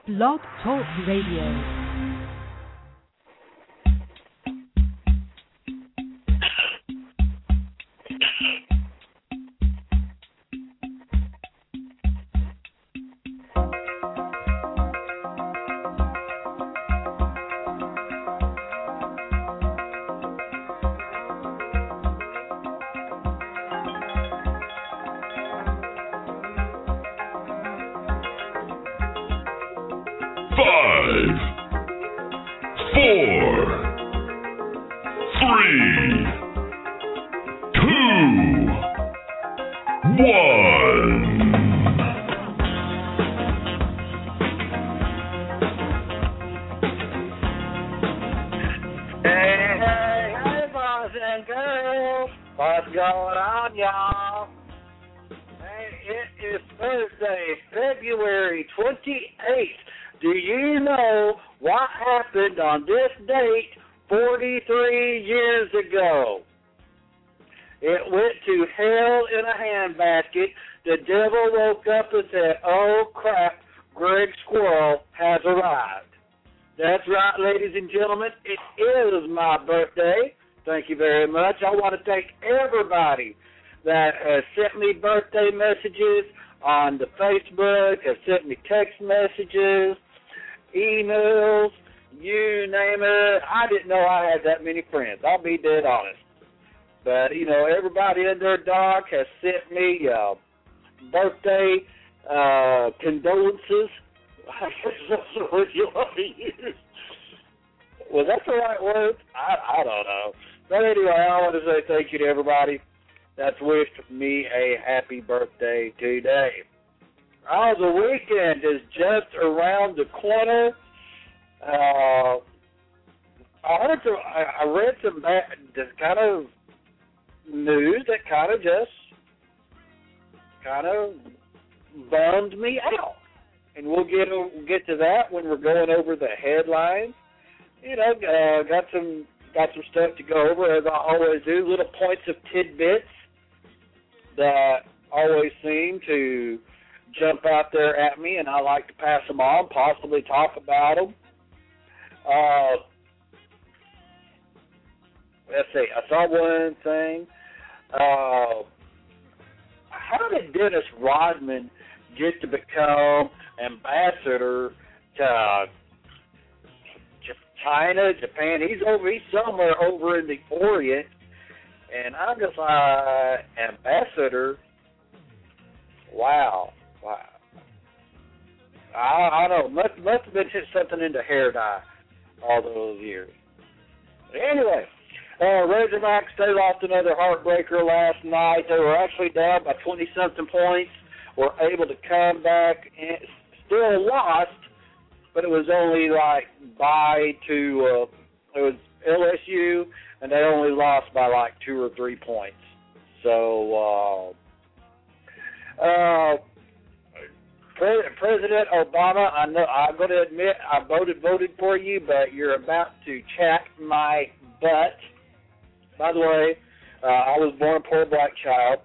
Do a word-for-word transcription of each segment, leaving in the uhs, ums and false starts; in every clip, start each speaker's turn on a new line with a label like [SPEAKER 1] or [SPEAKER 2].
[SPEAKER 1] Blog Talk Radio. I want to thank everybody that has sent me birthday messages on the Facebook, has sent me text messages, emails, you name it. I didn't know I had that many friends. I'll be dead honest. But, you know, everybody and their dog has sent me uh, birthday uh, condolences. That's the word you want to use. Was that the right word? I, I don't know. But anyway, I want to say thank you to everybody that's wished me a happy birthday today. Oh, the weekend is just around the corner. Uh, I heard some, I, I read some bad, just kind of news that kind of just kind of bummed me out, and we'll get we'll get to that when we're going over the headlines. You know, uh, got some. Got some stuff to go over, as I always do, little points of tidbits that always seem to jump out there at me, and I like to pass them on, possibly talk about them. Uh, let's see, I saw one thing. Uh, how did Dennis Rodman get to become ambassador to China, Japan? He's over. He's somewhere over in the Orient, and I'm just like, ambassador. Wow, wow. I, I don't know. Must must have been just something into hair dye all those years. But anyway, uh, Razorbacks, they lost another heartbreaker last night. They were actually down by twenty something points. Were able to come back and still lost. But it was only like by to, uh, it was L S U, and they only lost by like two or three points. So, uh, uh, Pre- President Obama, I know, I'm going to admit I voted, voted for you, but you're about to chat my butt. By the way, uh, I was born a poor black child,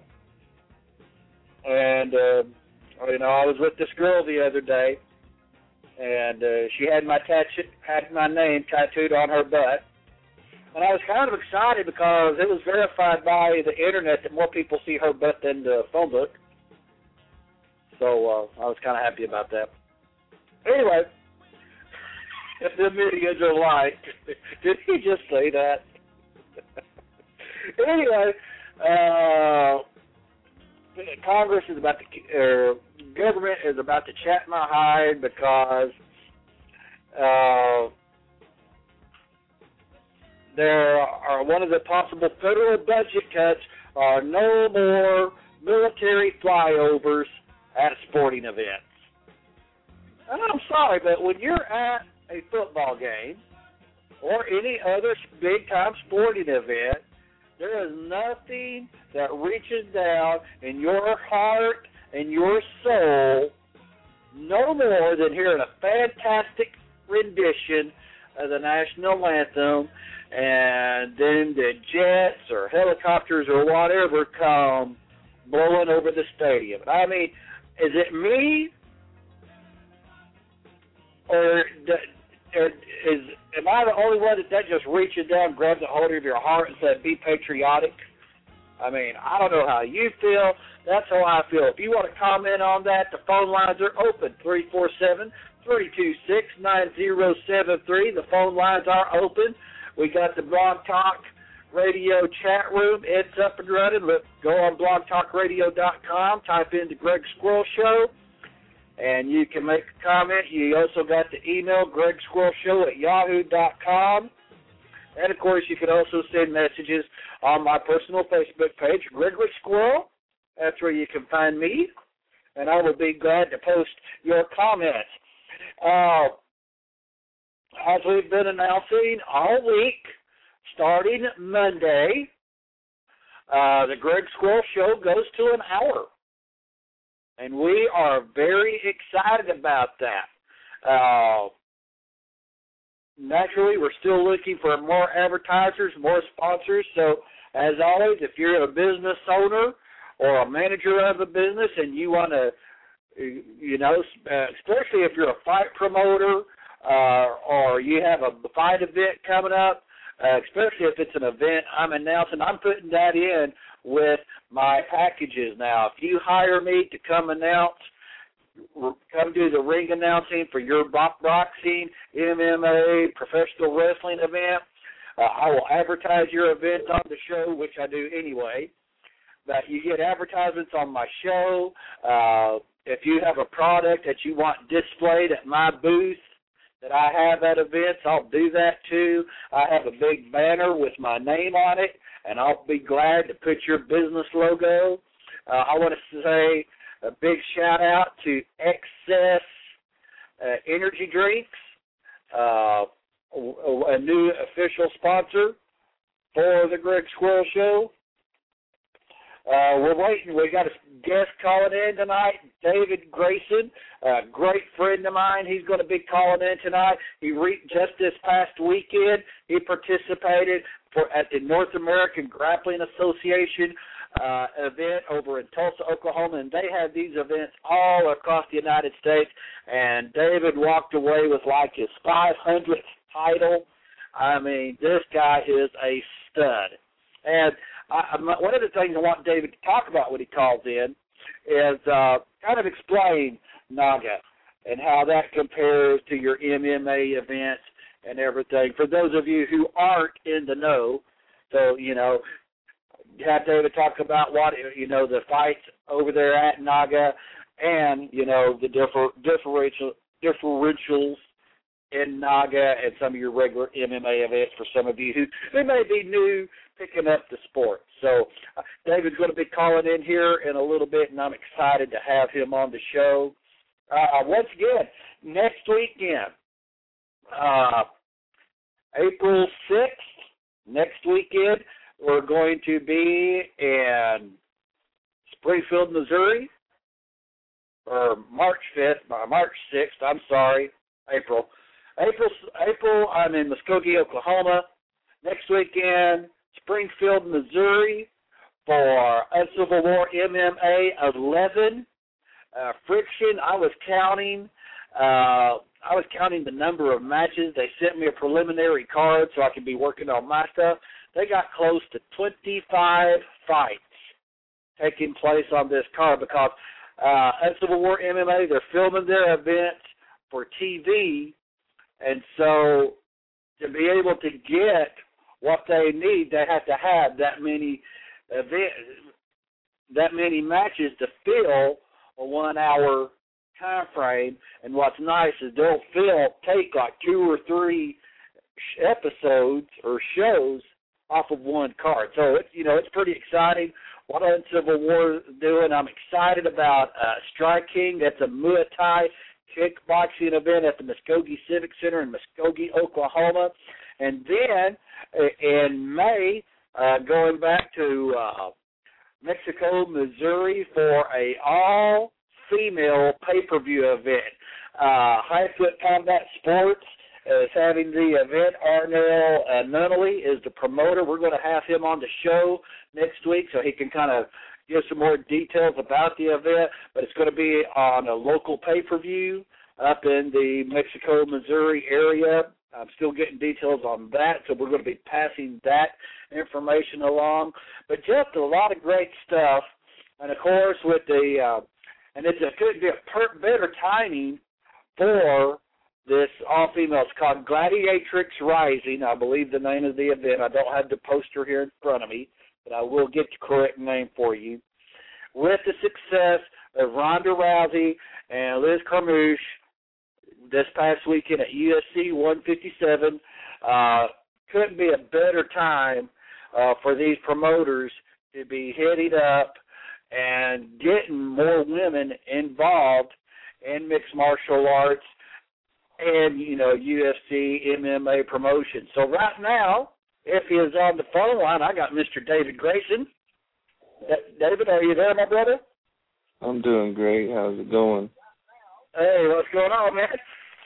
[SPEAKER 1] and, uh, you know, I was with this girl the other day, and uh, she had my tat- had my name tattooed on her butt. And I was kind of excited because it was verified by the internet that more people see her butt than the phone book. So uh, I was kind of happy about that. Anyway, the medias are like, did he just say that? Anyway, uh, Congress is about to, uh, government is about to chat my hide because uh, there are one of the possible federal budget cuts are no more military flyovers at sporting events. And I'm sorry, but when you're at a football game or any other big-time sporting event, there is nothing that reaches down in your heart and your soul no more than hearing a fantastic rendition of the national anthem, and then the jets or helicopters or whatever come blowing over the stadium. I mean, is it me, or, or is am I the only one that that just reaches down, grabs a hold of your heart, and says, "Be patriotic"? I mean, I don't know how you feel. That's how I feel. If you want to comment on that, the phone lines are open, three four seven, three two six, nine zero seven three. The phone lines are open. We got the Blog Talk Radio chat room. It's up and running. Look, go on blog talk radio dot com, type in the Greg Squirrel Show, and you can make a comment. You also got the email, greg squirrel show at yahoo dot com. And, of course, you can also send messages on my personal Facebook page, Gregory Squirrel. That's where you can find me, and I will be glad to post your comments. Uh, as we've been announcing all week, starting Monday, uh, the Greg Squirrel Show goes to an hour, and we are very excited about that. Uh, naturally, we're still looking for more advertisers, more sponsors, so as always, if you're a business owner or a manager of a business and you want to, you know, especially if you're a fight promoter uh, or you have a fight event coming up, uh, especially if it's an event I'm announcing, I'm putting that in with my packages now. If you hire me to come announce, come do the ring announcing for your boxing, M M A, professional wrestling event, uh, I will advertise your event on the show, which I do anyway. But you get advertisements on my show. Uh, if you have a product that you want displayed at my booth that I have at events, I'll do that too. I have a big banner with my name on it, and I'll be glad to put your business logo. Uh, I want to say a big shout-out to Excess uh, Energy Drinks, uh, a new official sponsor for the Greg Squirrel Show. Uh, we're waiting. We got a guest calling in tonight, David Grayson, a great friend of mine. He's going to be calling in tonight. He re- just this past weekend, he participated for at the North American Grappling Association uh, event over in Tulsa, Oklahoma, and they have these events all across the United States. And David walked away with like his five hundredth title. I mean, this guy is a stud. And I, one of the things I want David to talk about when he calls in is uh, kind of explain NAGA and how that compares to your M M A events and everything. For those of you who aren't in the know, so, you know, have David talk about what, you know, the fights over there at NAGA and, you know, the differ, differential, differentials in NAGA and some of your regular M M A events for some of you who, who may be new picking up the sport. So uh, David's going to be calling in here in a little bit, and I'm excited to have him on the show. Uh, once again, next weekend, uh, April sixth, next weekend, we're going to be in Springfield, Missouri, or March fifth, March sixth, I'm sorry, April. April, April, I'm in Muskogee, Oklahoma. Next weekend, Springfield, Missouri, for Uncivil War M M A eleven. Uh, Friction, I was counting. Uh, I was counting the number of matches. They sent me a preliminary card so I could be working on my stuff. They got close to twenty-five fights taking place on this card because uh, Uncivil War M M A, they're filming their events for T V, and so to be able to get what they need, they have to have that many event, that many matches to fill a one-hour time frame. And what's nice is they'll fill, take like two or three episodes or shows off of one card. So it's, you know, it's pretty exciting what Uncivil War is doing. I'm excited about uh, Strike King. That's a Muay Thai kickboxing event at the Muskogee Civic Center in Muskogee, Oklahoma. And then in May, uh, going back to uh, Mexico, Missouri for a all-female pay-per-view event. Uh, High Foot Combat Sports is having the event. Arnell uh, Nunnally is the promoter. We're going to have him on the show next week so he can kind of give some more details about the event. But it's going to be on a local pay-per-view up in the Mexico, Missouri area. I'm still getting details on that, so we're going to be passing that information along. But just a lot of great stuff. And, of course, with the uh, – and it's a, could be a per, better timing for this all-female. It's called Gladiatrix Rising, I believe the name of the event. I don't have the poster here in front of me, but I will get the correct name for you. With the success of Ronda Rousey and Liz Carmouche this past weekend at U F C one fifty-seven, uh, couldn't be a better time uh, for these promoters to be heading up and getting more women involved in mixed martial arts and, you know, U F C, M M A promotion. So right now, if he is on the phone line, I got Mister David Grayson. D- David, are you there, my brother?
[SPEAKER 2] I'm doing great. How's it going?
[SPEAKER 1] Hey, what's going on, man?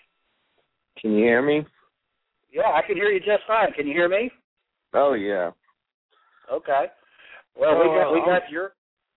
[SPEAKER 2] Can you hear me?
[SPEAKER 1] Yeah, I can hear you just fine. Can you hear me?
[SPEAKER 2] Oh, yeah.
[SPEAKER 1] Okay. Well, we got we got your...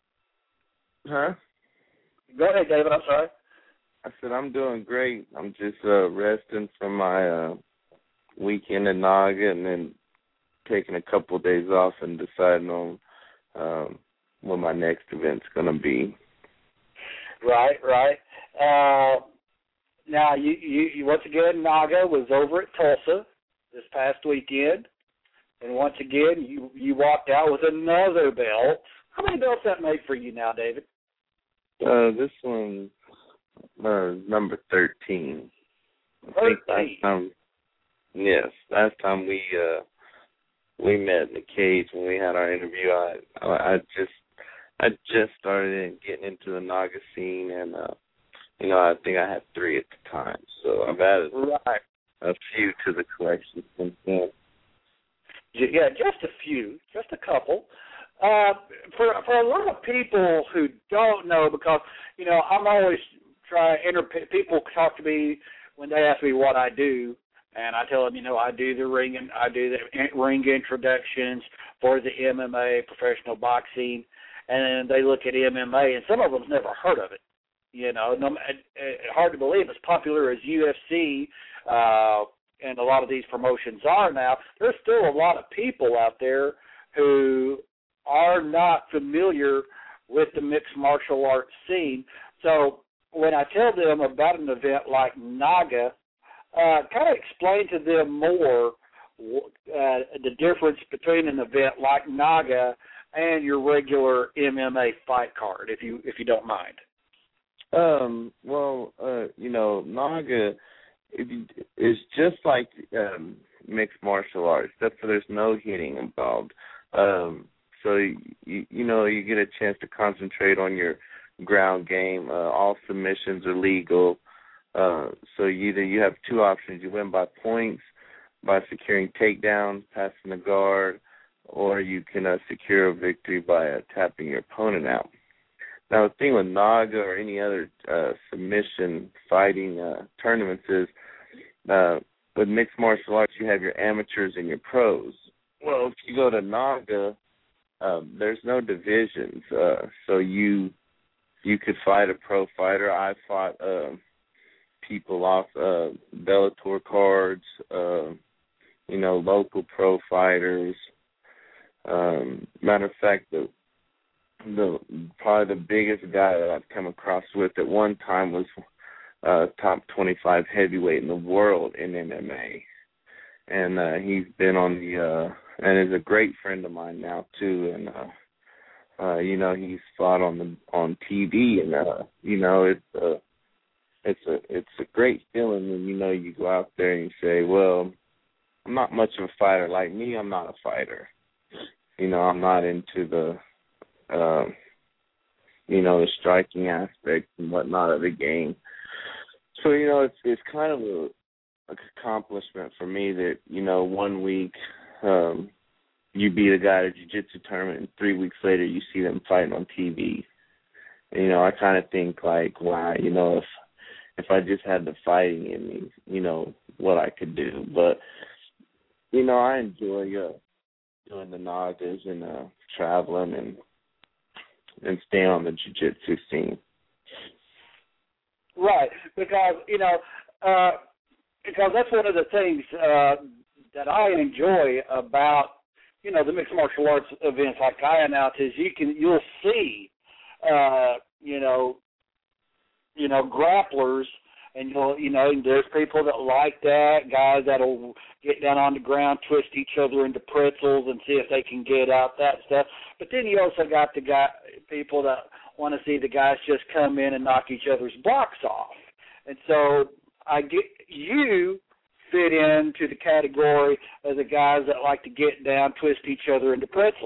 [SPEAKER 2] Huh?
[SPEAKER 1] Go ahead, David. I'm sorry.
[SPEAKER 2] I said I'm doing great. I'm just uh, resting from my uh, weekend in Naga and then taking a couple of days off and deciding on um, what my next event's going to be.
[SPEAKER 1] Right, right. Uh, now, you, you, you once again, Naga was over at Tulsa this past weekend, and once again, you, you walked out with another belt. How many belts that made for you now, David?
[SPEAKER 2] Uh, this one, uh, number thirteen. I
[SPEAKER 1] thirteen.
[SPEAKER 2] think last time, yes, last time we uh, we met in the cage when we had our interview, I I, I just I just started getting into the Naga scene, and uh, you know, I think I had three at the time, so I've added
[SPEAKER 1] right.
[SPEAKER 2] a few to the collection since then.
[SPEAKER 1] Yeah, just a few, just a couple. Uh, for for a lot of people who don't know, because you know, I'm always trying. Inter- people talk to me when they ask me what I do, and I tell them, you know, I do the ring and I do the ring introductions for the M M A, professional boxing, and they look at M M A, and some of them's never heard of it. You know, no, it, it, hard to believe as popular as U F C uh, and a lot of these promotions are now. There's still a lot of people out there who are not familiar with the mixed martial arts scene. So when I tell them about an event like Naga, uh, kind of explain to them more uh, the difference between an event like Naga and your regular M M A fight card, if you if you don't mind.
[SPEAKER 2] Um. Well, uh, you know, Naga is just like um, mixed martial arts, except for there's no hitting involved. Um. So, you, you know, you get a chance to concentrate on your ground game. Uh, all submissions are legal. Uh, so you, either you have two options. You win by points, by securing takedowns, passing the guard, or you can uh, secure a victory by uh, tapping your opponent out. Now, the thing with Naga or any other uh, submission fighting uh, tournaments is uh, with mixed martial arts, you have your amateurs and your pros. Well, if you go to Naga, Um, there's no divisions, uh, so you you could fight a pro fighter. I fought uh, people off uh, Bellator cards, uh, you know, local pro fighters. Um, matter of fact, the the probably the biggest guy that I've come across with at one time was uh, top twenty-five heavyweight in the world in M M A, and uh, he's been on the uh, and is a great friend of mine now too. And uh, uh, you know, he's fought on the on T V, and uh, you know, it's a it's a it's a great feeling when you know you go out there and you say, well, I'm not much of a fighter. Like me, I'm not a fighter. You know, I'm not into the uh, you know, the striking aspect and whatnot of the game. So you know, it's it's kind of a accomplishment for me that, you know, one week um, you beat a guy at a jiu-jitsu tournament and three weeks later you see them fighting on T V. And, you know, I kind of think like, wow, you know, if if I just had the fighting in me, you know, what I could do. But, you know, I enjoy uh, doing the Nagas and uh, traveling and and staying on the jiu-jitsu scene.
[SPEAKER 1] Right, because you know, uh, because that's one of the things uh, that I enjoy about you know the mixed martial arts events like I announce is you can you'll see uh, you know you know grapplers and you'll you know there's people that like that guys that'll get down on the ground, twist each other into pretzels and see if they can get out that stuff. But then you also got the guy people that want to see the guys just come in and knock each other's blocks off. And so I get you fit into the category of the guys that like to get down, twist each other into pretzels.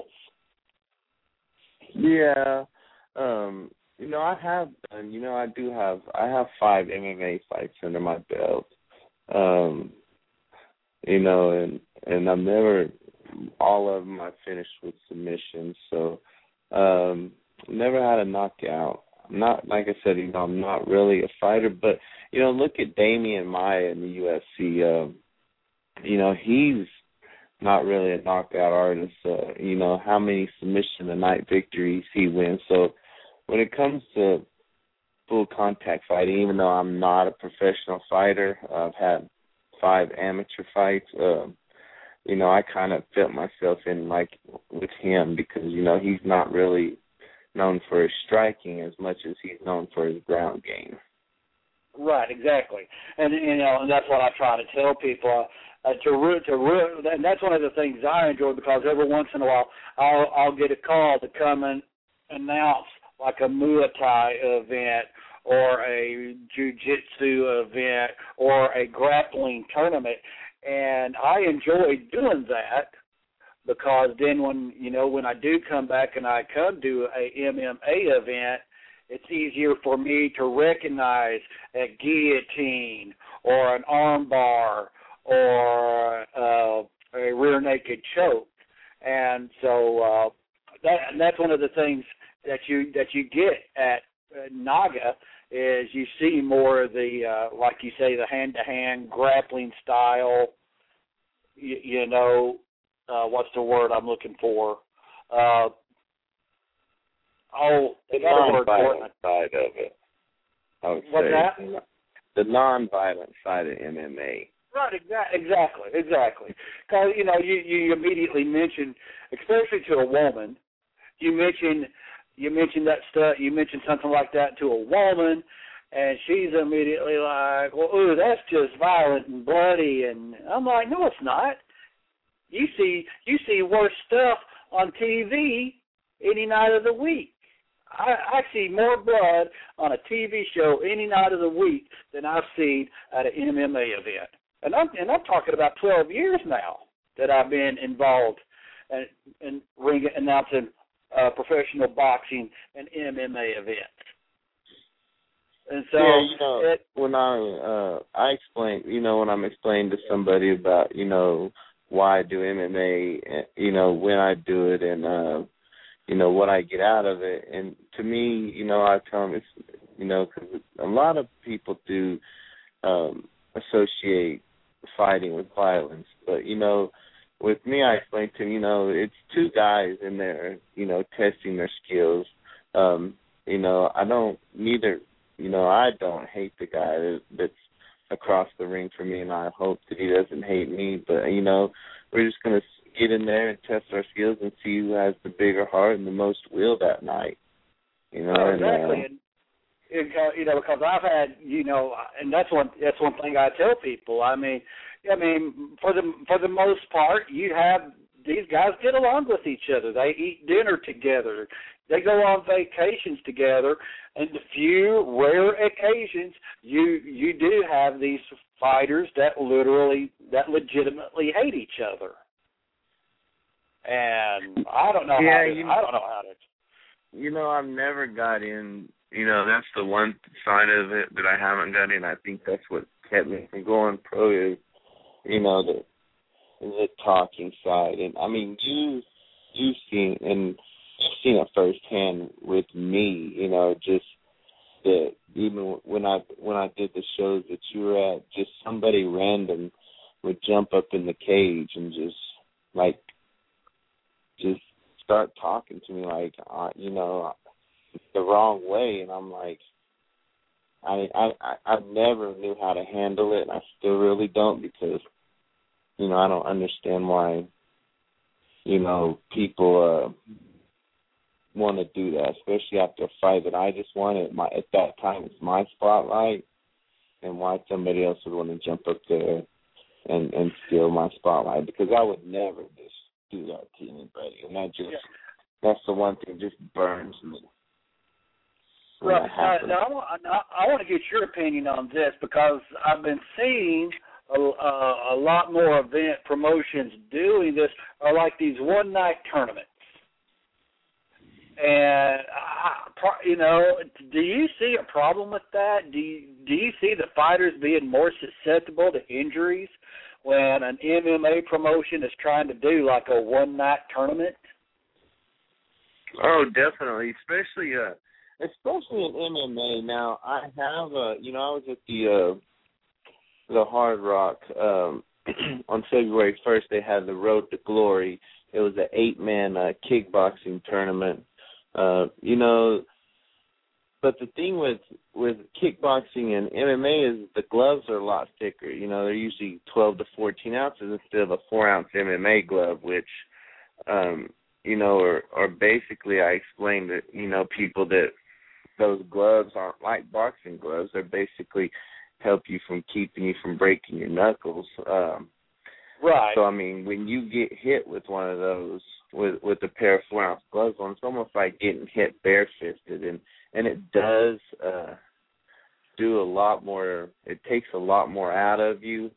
[SPEAKER 2] Yeah. Um, you know, I have done, you know, I do have, I have five M M A fights under my belt. Um, you know, and, and I've never, all of them I finished with submissions. So, um, never had a knockout. I'm not, like I said, you know, I'm not really a fighter, but, you know, look at Damian Maia in the U F C. Um, you know, he's not really a knockout artist. Uh, you know, how many submission a night victories he wins. So when it comes to full contact fighting, even though I'm not a professional fighter, I've had five amateur fights. Uh, you know, I kind of fit myself in like with him because, you know, he's not really known for his striking as much as he's known for his ground game.
[SPEAKER 1] Right, exactly, and you know, and that's what I try to tell people uh, to root to root, and that's one of the things I enjoy because every once in a while I'll I'll get a call to come and announce like a Muay Thai event or a Jiu-Jitsu event or a grappling tournament, and I enjoy doing that. Because then when, you know, when I do come back and I come to a M M A event, it's easier for me to recognize a guillotine or an arm bar or uh, a rear naked choke. And so uh, that, and that's one of the things that you that you get at uh, Naga is you see more of the, uh, like you say, the hand-to-hand grappling style, you, you know, Uh, what's the word I'm looking for? Uh, oh, they got a word for it.
[SPEAKER 2] Side of it. I would
[SPEAKER 1] What's
[SPEAKER 2] say
[SPEAKER 1] that?
[SPEAKER 2] The non-violent side of M M A.
[SPEAKER 1] Right, exa- exactly, exactly. Because you know, you, you immediately mention, especially to a woman, you mention you mention that stuff. You mention something like that to a woman, and she's immediately like, "Well, ooh, that's just violent and bloody." And I'm like, "No, it's not. You see, you see worse stuff on T V any night of the week. I, I see more blood on a T V show any night of the week than I've seen at an M M A event. And I'm and I'm talking about twelve years now that I've been involved in, in ring announcing uh, professional boxing and M M A events. And so,
[SPEAKER 2] yeah, you know,
[SPEAKER 1] it,
[SPEAKER 2] when I uh, I explain, you know, when I'm explaining to somebody about, you know, why I do M M A, you know, when I do it, and uh, you know what I get out of it. And to me, you know, I tell them it's, you know, because a lot of people do um, associate fighting with violence, but you know, with me, I explain to them, you know, it's two guys in there, you know, testing their skills. Um, you know, I don't neither, you know, I don't hate the guy that, that's across the ring for me, and I hope that he doesn't hate me. But, you know, we're just going to get in there and test our skills and see who has the bigger heart and the most will that night. You know,
[SPEAKER 1] oh,
[SPEAKER 2] and,
[SPEAKER 1] exactly.
[SPEAKER 2] uh,
[SPEAKER 1] And, and, uh, you know, because I've had, you know, and that's one that's one thing I tell people. I mean, I mean, for the for the most part, you have these guys get along with each other. They eat dinner together. They go on vacations together, and the few rare occasions you you do have these fighters that literally that legitimately hate each other. And I don't know
[SPEAKER 2] yeah,
[SPEAKER 1] how to,
[SPEAKER 2] you,
[SPEAKER 1] I don't know how to.
[SPEAKER 2] You know, I've never got in. You know, that's the one side of it that I haven't got in. I think that's what kept me from going pro is, you know, the the talking side. And I mean, you you've seen and you've seen it firsthand with me. You know, just that even when I when I did the shows that you were at, just somebody random would jump up in the cage and just like just start talking to me like uh, you know the wrong way, and I'm like, I I I I never knew how to handle it, and I still really don't because, you know, I don't understand why, you know, people uh, want to do that, especially after a fight that I just won. At my at that time, it's my spotlight, and why somebody else would want to jump up there and and steal my spotlight, because I would never just do that to anybody, and that just yeah. that's the one thing that just burns me.
[SPEAKER 1] Well, now, now I, want, I want to get your opinion on this, because I've been seeing a, a, a lot more event promotions doing this, are like these one-night tournaments. And, I, you know, do you see a problem with that? Do you, do you see the fighters being more susceptible to injuries when an M M A promotion is trying to do like a one-night tournament?
[SPEAKER 2] Oh, definitely, especially uh, especially in M M A. Now, I have, uh, you know, I was at the uh, the Hard Rock um, on February first. They had the Road to Glory. It was an eight-man uh, kickboxing tournament. Uh, you know, but the thing with with kickboxing and M M A is the gloves are a lot thicker. You know, they're usually twelve to fourteen ounces instead of a four-ounce M M A glove, which, um, you know, are, are basically, I explained to, you know, people that those gloves aren't like boxing gloves. They're basically help you from keeping you from breaking your knuckles. Um,
[SPEAKER 1] right.
[SPEAKER 2] So, I mean, when you get hit with one of those, with with a pair of four-ounce gloves on, it's almost like getting hit bare-fisted, and, and it does uh, do a lot more, it takes a lot more out of you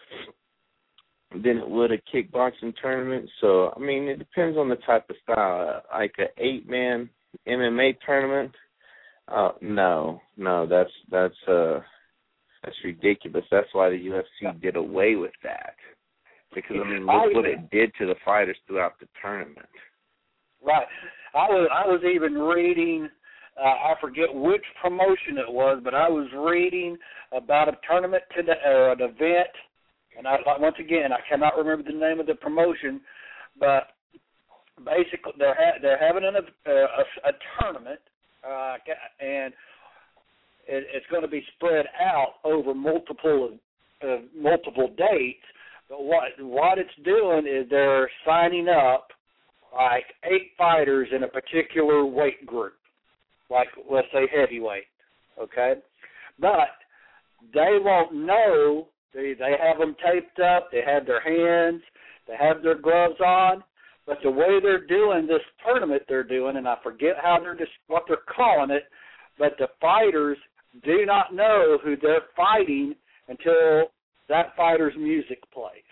[SPEAKER 2] than it would a kickboxing tournament. So, I mean, it depends on the type of style. Uh, like an eight-man M M A tournament, uh, no, no, that's that's uh, that's ridiculous. That's why the U F C did away with that. Because, I mean, look what it did to the fighters throughout the tournament.
[SPEAKER 1] Right. I was I was even reading, uh, I forget which promotion it was, but I was reading about a tournament today, or an event, and I once again, I cannot remember the name of the promotion, but basically they're ha- they're having an, uh, a, a tournament, uh, and it, it's going to be spread out over multiple uh, multiple dates. But what what it's doing is they're signing up like eight fighters in a particular weight group, like let's say heavyweight, okay? But they won't know. They they have them taped up. They have their hands. They have their gloves on. But the way they're doing this tournament, they're doing, and I forget how they're just what they're calling it. But the fighters do not know who they're fighting until that fighter's music plays.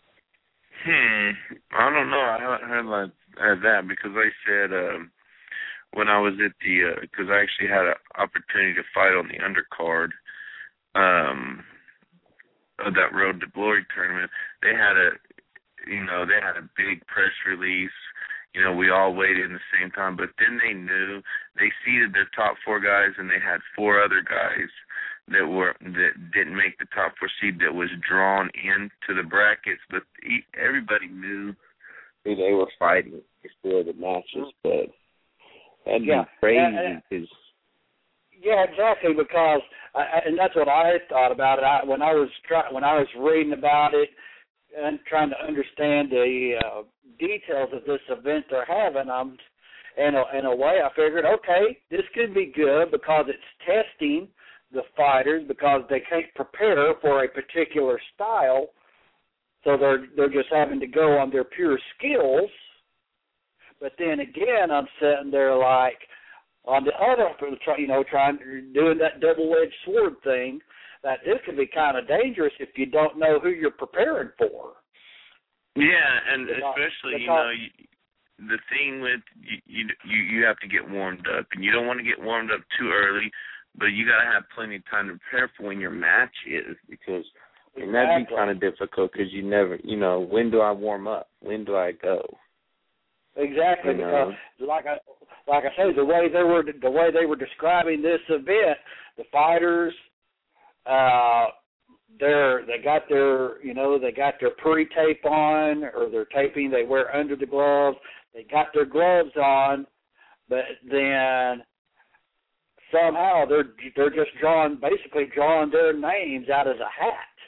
[SPEAKER 2] Hmm. I don't know. I haven't heard like that because I said um, when I was at the because uh, I actually had an opportunity to fight on the undercard um, of that Road to Glory tournament. They had a you know they had a big press release. You know, we all waited in the same time, but then they knew they seeded their top four guys, and they had four other guys that were that didn't make the top four seed that was drawn into the brackets, but everybody knew who they were fighting before the matches. But that'd
[SPEAKER 1] yeah.
[SPEAKER 2] be crazy.
[SPEAKER 1] And,
[SPEAKER 2] and,
[SPEAKER 1] yeah, exactly. Because I, and that's what I thought about it. I, when I was try, when I was reading about it and trying to understand the uh, details of this event they're having, I'm in a, in a way I figured, okay, this could be good because it's testing the fighters because they can't prepare for a particular style, so they're they're just having to go on their pure skills. But then again, I'm sitting there like on the other, you know, trying doing that double-edged sword thing. That this could be kind of dangerous if you don't know who you're preparing for.
[SPEAKER 2] Yeah, and
[SPEAKER 1] because,
[SPEAKER 2] especially
[SPEAKER 1] because,
[SPEAKER 2] you know. You, the thing with you, you, you have to get warmed up, and you don't want to get warmed up too early. But you got to have plenty of time to prepare for when your match is, because exactly. and that'd be kind of difficult because you never, you know, when do I warm up? When do I go?
[SPEAKER 1] Exactly,
[SPEAKER 2] you know?
[SPEAKER 1] Because like I like I say, the way they were the way they were describing this event, the fighters, uh, they're they got their you know they got their pre-tape on or their taping they wear under the gloves. They got their gloves on, but then somehow they're they're just drawing basically drawing their names out as a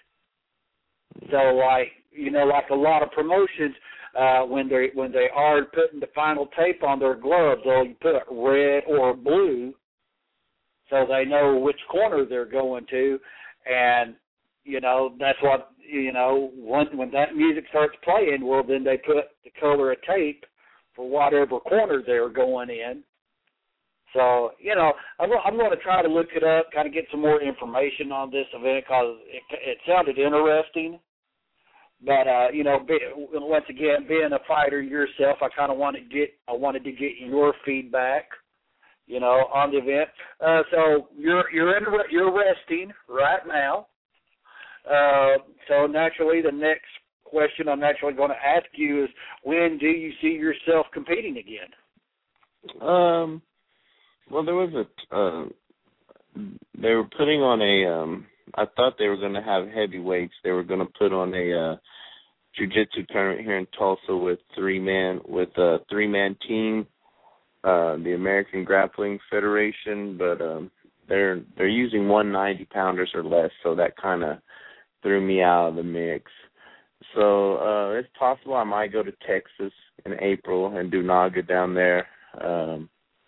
[SPEAKER 1] hat. So like you know, like a lot of promotions, uh, when they when they are putting the final tape on their gloves, they'll put red or blue, so they know which corner they're going to, and you know that's what you know when when that music starts playing, well then they put the color of tape for whatever corner they're going in. So, you know, I'm, I'm going to try to look it up, kind of get some more information on this event because it, it sounded interesting. But, uh, you know, be, once again, being a fighter yourself, I kind of want to get, I wanted to get your feedback, you know, on the event. Uh, so you're you're in, you're resting right now. Uh, so naturally, the next question I'm naturally going to ask you is, when do you see yourself competing again?
[SPEAKER 2] Um. Well, there was a. Uh, they were putting on a. Um, I thought they were going to have heavyweights. They were going to put on a uh, jiu-jitsu tournament here in Tulsa with three man with a three man team, uh, the American Grappling Federation. But um, they're they're using one ninety pounders or less, so that kind of threw me out of the mix. So uh, it's possible I might go to Texas in April and do NAGA down there. Um,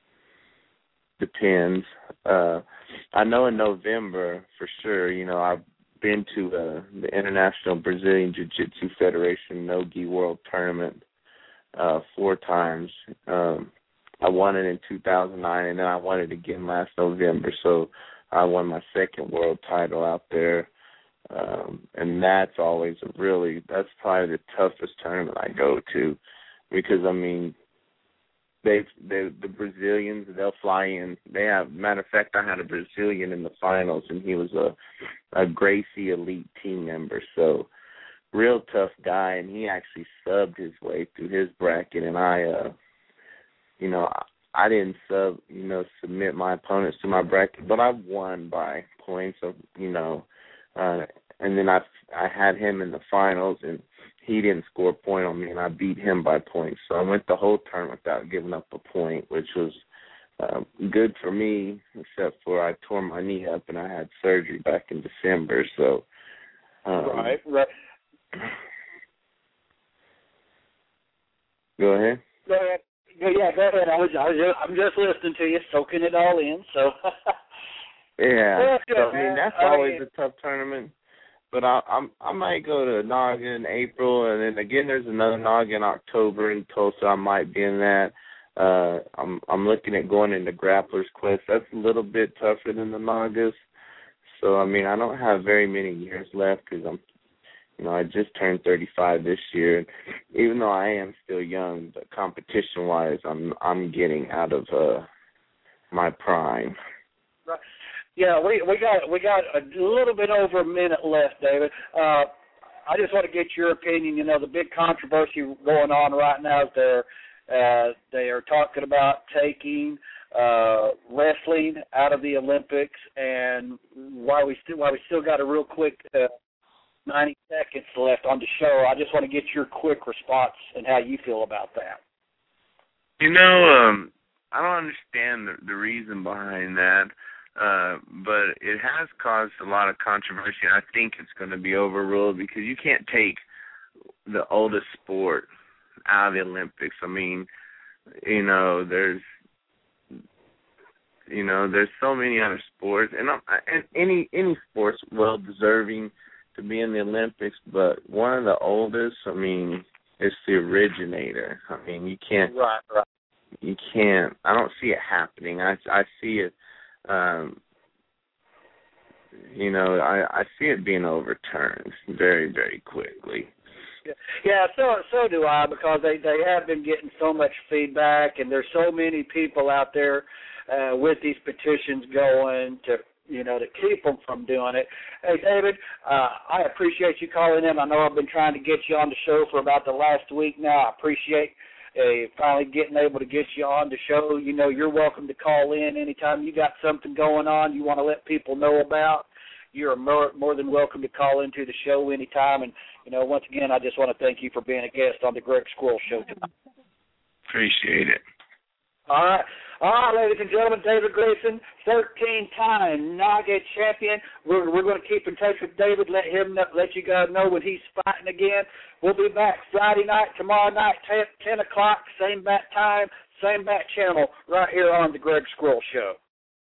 [SPEAKER 2] Depends. Uh, I know in November for sure. You know, I've been to uh, the International Brazilian Jiu-Jitsu Federation Nogi World Tournament uh, four times. Um, I won it in two thousand nine, and then I won it again last November. So I won my second world title out there, um, and that's always a really that's probably the toughest tournament I go to, because I mean. They, they, the Brazilians, they'll fly in. They have, matter of fact, I had a Brazilian in the finals, and he was a, a Gracie Elite team member. So, real tough guy, and he actually subbed his way through his bracket. And I, uh, you know, I, I didn't sub, you know, submit my opponents to my bracket, but I won by points of, you know, uh, and then I, I had him in the finals, and he didn't score a point on me, and I beat him by points. So I went the whole tournament without giving up a point, which was uh, good for me, except for I tore my knee up, and I had surgery back in December. So um,
[SPEAKER 1] right, right.
[SPEAKER 2] Go ahead.
[SPEAKER 1] Go ahead. Yeah, go ahead. I was, I was just, I'm just listening to you, soaking it all in. So
[SPEAKER 2] yeah,
[SPEAKER 1] good,
[SPEAKER 2] so, I mean that's
[SPEAKER 1] I
[SPEAKER 2] always
[SPEAKER 1] mean,
[SPEAKER 2] a tough tournament. But I I'm, I might go to NAGA in April, and then again there's another NAGA in October in Tulsa. I might be in that. Uh, I'm I'm looking at going into Grappler's Quest. That's a little bit tougher than the NAGAs. So I mean I don't have very many years left because I'm, you know, I just turned thirty-five this year. Even though I am still young, but competition-wise, I'm I'm getting out of uh, my prime.
[SPEAKER 1] right. Yeah, we we got we got a little bit over a minute left, David. Uh, I just want to get your opinion. You know, the big controversy going on right now is they're uh, they are talking about taking uh, wrestling out of the Olympics, and while we still while we still got a real quick uh, ninety seconds left on the show, I just want to get your quick response and how you feel about that.
[SPEAKER 2] You know, um, I don't understand the, the reason behind that. Uh, but it has caused a lot of controversy. I think it's going to be overruled because you can't take the oldest sport out of the Olympics. I mean, you know, there's, you know, there's so many other sports, and, and any any sport's well deserving to be in the Olympics. But one of the oldest, I mean, is the originator. I mean, you can't,
[SPEAKER 1] right, right.
[SPEAKER 2] you can't. I don't see it happening. I I see it. Um, you know, I, I see it being overturned very, very quickly.
[SPEAKER 1] Yeah, so so do I, because they, they have been getting so much feedback, and there's so many people out there uh, with these petitions going to, you know, to keep them from doing it. Hey, David, uh, I appreciate you calling in. I know I've been trying to get you on the show for about the last week now. I appreciate Uh, finally getting able to get you on the show. You know, you're welcome to call in anytime you got something going on you want to let people know about. You're more, more than welcome to call into the show anytime. And, you know, once again, I just want to thank you for being a guest on the Greg Squirrel Show tonight.
[SPEAKER 2] Appreciate it.
[SPEAKER 1] All right. All right, ladies and gentlemen, David Grayson, thirteen-time NAGA champion. We're we're going to keep in touch with David, let him know, let you guys know when he's fighting again. We'll be back Friday night, tomorrow night, ten, ten o'clock, same bat time, same bat channel, right here on the Greg Squirrel Show.